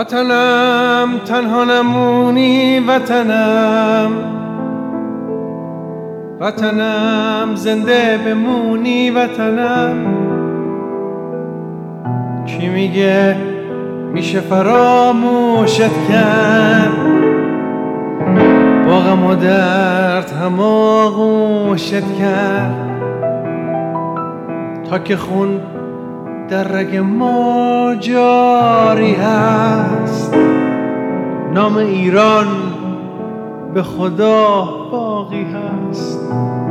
وطنم تنها نمونی وطنم، وطنم زنده بمونی وطنم. کی میگه میشه فراموشت کرد، با غم و درد هم آغوشت کرد، تا که خون در رگ ما جاری هست. نام ایران به خدا باقی هست.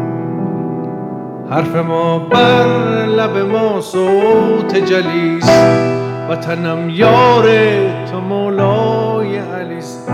حرف ما بر لب ما صوت جلیست، وطنم یار تو مولای علیست.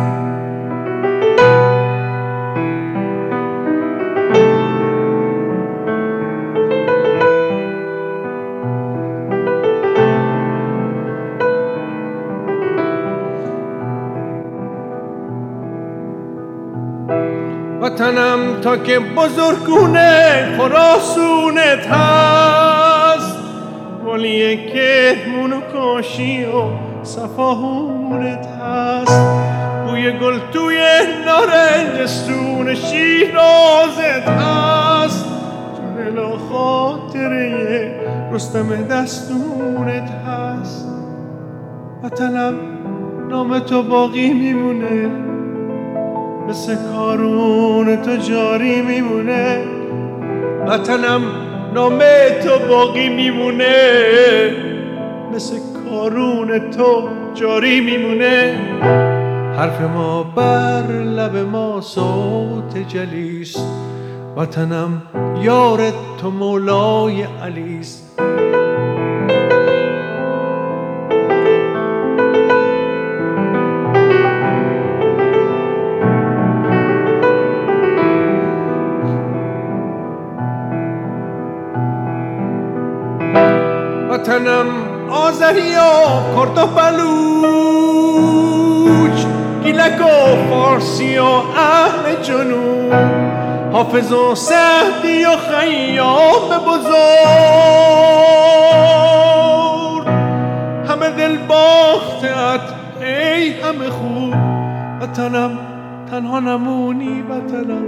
وطنم تا که بزرگونه خراسونت هست، ولی کهمون و کاشی و صفاهونت هست. بوی گل توی نارنجستون شیرازت هست، جلو خاطره رستم دستونت هست. وطنم نام تو باقی میمونه، مثل کارون تو جاری میمونه. وطنم نام تو باقی میمونه، مثل کارون تو جاری میمونه. حرف ما بر لب ما صوت جلیست، وطنم یار تو مولای علیست. وطنم آذری و کرد و بلوچ، گیلک و فارسی و اهل جنوب، حافظ و سعدی و خیام بزرگ، همه دل باختت ای همه خوب. وطنم تنها نمونی وطنم،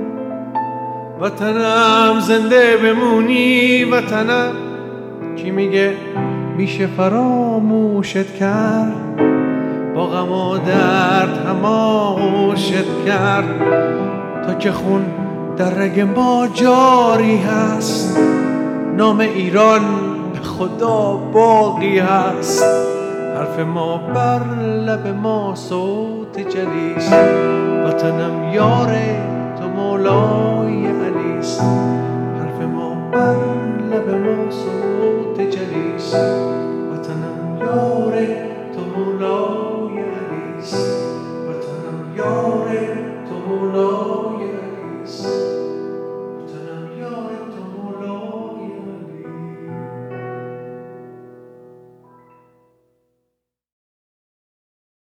وطنم زنده بمونی وطنم. کی میگه میشه فراموشت کرد، با غم و درد هم آغوشت کرد، تا که خون در رگ ما جاری هست. نام ایران به خدا باقی هست. حرف ما بر لب ما صوت جلیست، وطنم یار تو مولای علیست. حرف ما بر